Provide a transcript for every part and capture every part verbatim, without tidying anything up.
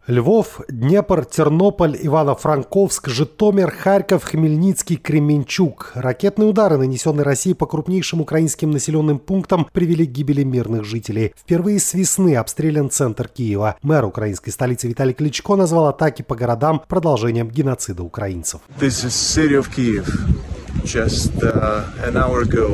Львов, Днепр, Тернополь, Ивано-Франковск, Житомир, Харьков, Хмельницкий, Кременчуг. Ракетные удары, нанесенные Россией по крупнейшим украинским населенным пунктам, привели к гибели мирных жителей. Впервые с весны обстрелян центр Киева. Мэр украинской столицы Виталий Кличко назвал атаки по городам продолжением геноцида украинцев. This is city of Kyiv. Just uh, an hour ago,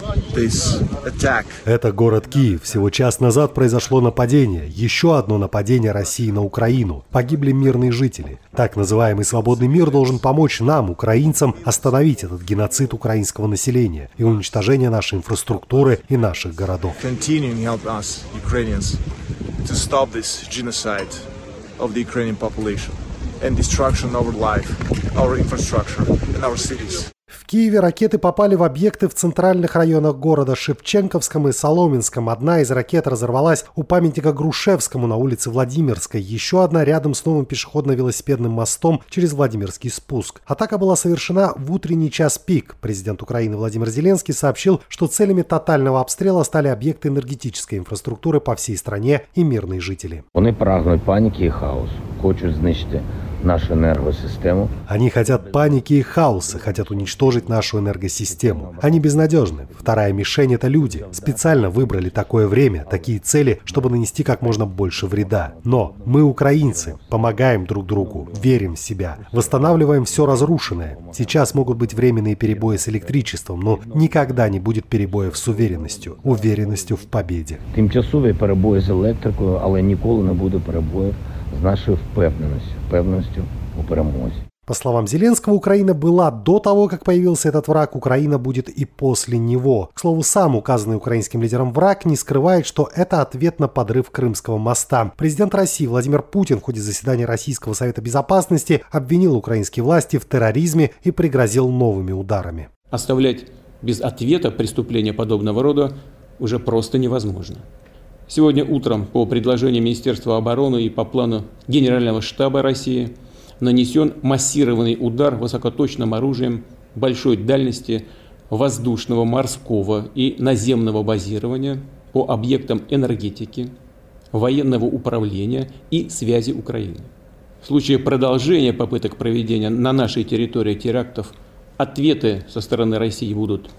this attack. Это город Киев. Всего час назад произошло нападение. Еще одно нападение России на Украину. Погибли мирные жители. Так называемый свободный мир должен помочь нам, украинцам, остановить этот геноцид украинского населения и уничтожение нашей инфраструктуры и наших городов. Continue to help us, Ukrainians, to stop this genocide of the Ukrainian population and destruction of our life, our infrastructure and our cities. В Киеве ракеты попали в объекты в центральных районах города Шевченковском и Соломенском. Одна из ракет разорвалась у памятника Грушевскому на улице Владимирской. Еще одна рядом с новым пешеходно-велосипедным мостом через Владимирский спуск. Атака была совершена в утренний час пик. Президент Украины Владимир Зеленский сообщил, что целями тотального обстрела стали объекты энергетической инфраструктуры по всей стране и мирные жители. Вони прагнуть паніки і хаос, хочуть знищити нашу энергосистему. Они хотят паники и хаоса, хотят уничтожить нашу энергосистему. Они безнадежны. Вторая мишень – это люди. Специально выбрали такое время, такие цели, чтобы нанести как можно больше вреда. Но мы, украинцы, помогаем друг другу, верим в себя, восстанавливаем все разрушенное. Сейчас могут быть временные перебои с электричеством, но никогда не будет перебоев с уверенностью, уверенностью в победе. Тимчасові перебої з електрикою, але ніколи не буде перебоїв з нашою впевненістю, впевненістю у перемозі. По словам Зеленского, Украина была до того, как появился этот враг, Украина будет и после него. К слову, сам указанный украинским лидером враг не скрывает, что это ответ на подрыв Крымского моста. Президент России Владимир Путин в ходе заседания Российского совета безопасности обвинил украинские власти в терроризме и пригрозил новыми ударами. Оставлять без ответа преступления подобного рода уже просто невозможно. Сегодня утром по предложению Министерства обороны и по плану Генерального штаба России нанесен массированный удар высокоточным оружием большой дальности воздушного, морского и наземного базирования по объектам энергетики, военного управления и связи Украины. В случае продолжения попыток проведения на нашей территории терактов ответы со стороны России будут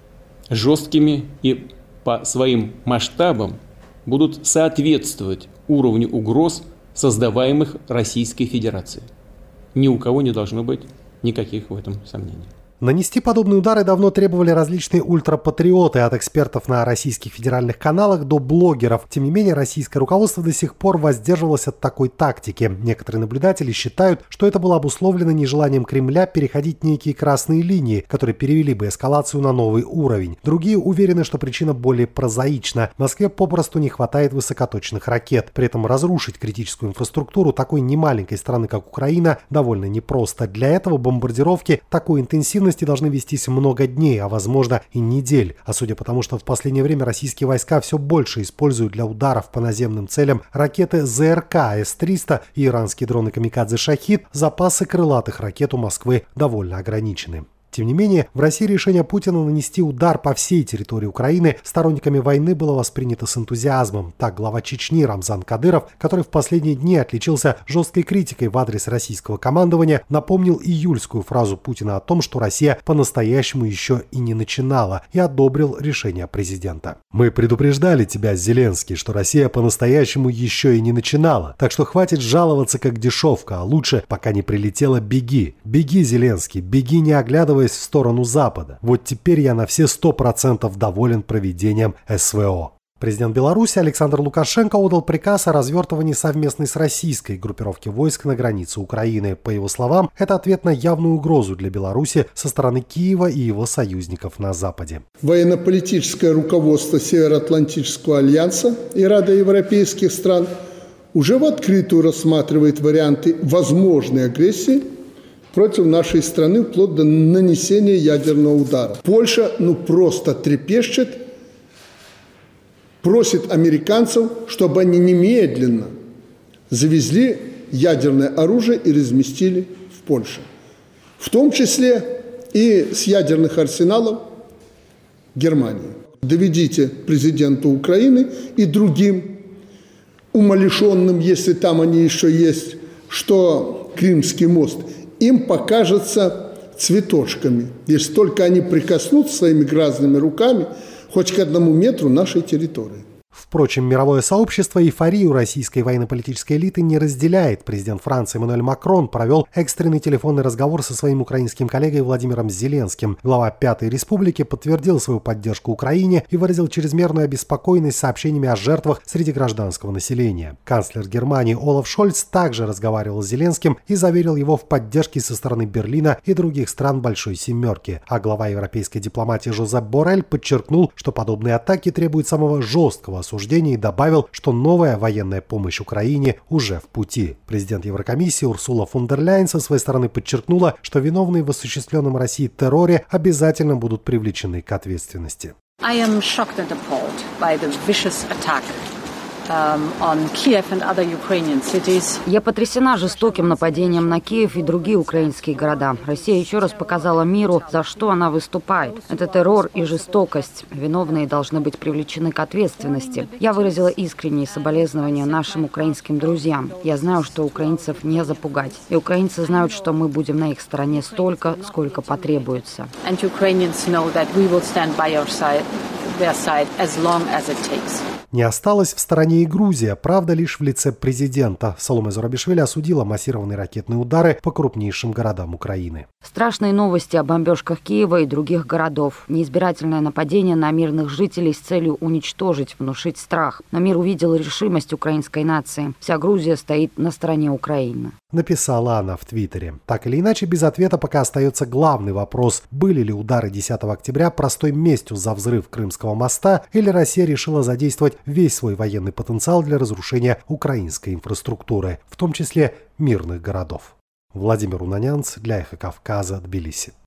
жесткими и по своим масштабам будут соответствовать уровню угроз, создаваемых Российской Федерацией. Ни у кого не должно быть никаких в этом сомнений. Нанести подобные удары давно требовали различные ультрапатриоты, от экспертов на российских федеральных каналах до блогеров. Тем не менее, российское руководство до сих пор воздерживалось от такой тактики. Некоторые наблюдатели считают, что это было обусловлено нежеланием Кремля переходить некие красные линии, которые перевели бы эскалацию на новый уровень. Другие уверены, что причина более прозаична. Москве попросту не хватает высокоточных ракет. При этом разрушить критическую инфраструктуру такой немаленькой страны, как Украина, довольно непросто. Для этого бомбардировки такой интенсивности должны вестись много дней, а возможно и недель. А судя по тому, что в последнее время российские войска все больше используют для ударов по наземным целям ракеты ЗРК С триста и иранские дроны «Камикадзе Шахид», запасы крылатых ракет у Москвы довольно ограничены. Тем не менее, в России решение Путина нанести удар по всей территории Украины сторонниками войны было воспринято с энтузиазмом. Так, глава Чечни Рамзан Кадыров, который в последние дни отличился жесткой критикой в адрес российского командования, напомнил июльскую фразу Путина о том, что Россия по-настоящему еще и не начинала, и одобрил решение президента. «Мы предупреждали тебя, Зеленский, что Россия по-настоящему еще и не начинала, так что хватит жаловаться как дешевка, а лучше, пока не прилетела, беги. Беги, Зеленский, беги, не оглядываясь в сторону Запада. Вот теперь я на все сто процентов доволен проведением СВО». Президент Беларуси Александр Лукашенко отдал приказ о развертывании совместной с российской группировки войск на границе Украины. По его словам, это ответ на явную угрозу для Беларуси со стороны Киева и его союзников на Западе. Военно-политическое руководство Североатлантического альянса и Рада европейских стран уже в открытую рассматривает варианты возможной агрессии против нашей страны вплоть до нанесения ядерного удара. Польша ну просто трепещет, просит американцев, чтобы они немедленно завезли ядерное оружие и разместили в Польше. В том числе и с ядерных арсеналов Германии. Доведите президенту Украины и другим умалишенным, если там они еще есть, что Крымский мост, им покажется цветочками, если только они прикоснутся своими грязными руками хоть к одному метру нашей территории. Впрочем, мировое сообщество эйфорию российской военно-политической элиты не разделяет. Президент Франции Эммануэль Макрон провел экстренный телефонный разговор со своим украинским коллегой Владимиром Зеленским. Глава Пятой Республики подтвердил свою поддержку Украине и выразил чрезмерную обеспокоенность сообщениями о жертвах среди гражданского населения. Канцлер Германии Олаф Шольц также разговаривал с Зеленским и заверил его в поддержке со стороны Берлина и других стран Большой Семерки. А глава европейской дипломатии Жозеп Боррель подчеркнул, что подобные атаки требуют самого жесткого осуждения и добавил, что новая военная помощь Украине уже в пути. Президент Еврокомиссии Урсула фон дер Ляйен со своей стороны подчеркнула, что виновные в осуществленном Россией терроре обязательно будут привлечены к ответственности. I am shocked and appalled by the vicious attack Я потрясена жестоким нападением на Киев и другие украинские города. Россия еще раз показала миру, за что она выступает. Это террор и жестокость. Виновные должны быть привлечены к ответственности. Я выразила искренние соболезнования нашим украинским друзьям. Я знаю, что украинцев не запугать. И украинцы знают, что мы будем на их стороне столько, сколько потребуется. Не осталась в стороне и Грузия, правда, лишь в лице президента. Саломе Зурабишвили осудила массированные ракетные удары по крупнейшим городам Украины. Страшные новости о бомбежках Киева и других городов. Неизбирательное нападение на мирных жителей с целью уничтожить, внушить страх. Но мир увидел решимость украинской нации. Вся Грузия стоит на стороне Украины. Написала она в Твиттере. Так или иначе, без ответа пока остается главный вопрос. Были ли удары десятого октября простой местью за взрыв Крымского моста, или Россия решила задействовать весь свой военный потенциал для разрушения украинской инфраструктуры, в том числе мирных городов. Владимир Унанянц для Эхо Кавказа, Тбилиси.